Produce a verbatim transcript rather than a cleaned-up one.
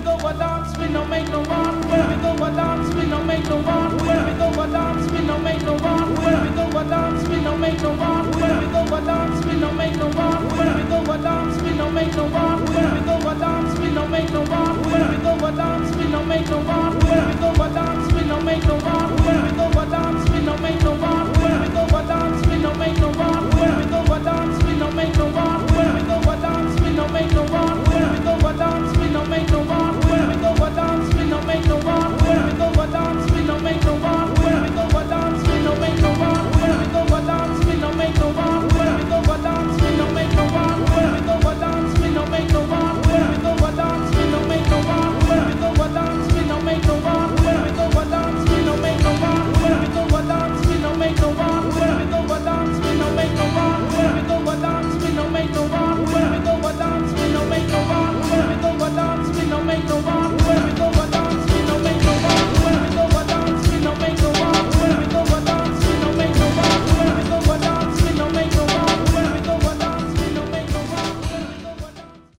go a dance, we no make no one. When we go a dance, we no make no one. When we go a dance, we no make no one. When we go a dance, we no make no one. When we go a dance, we no make no one. When we go a dance, we no make no one. When we go a dance, we no make no one. When we go a dance, we no make no one. When we go a dance, we no make no one.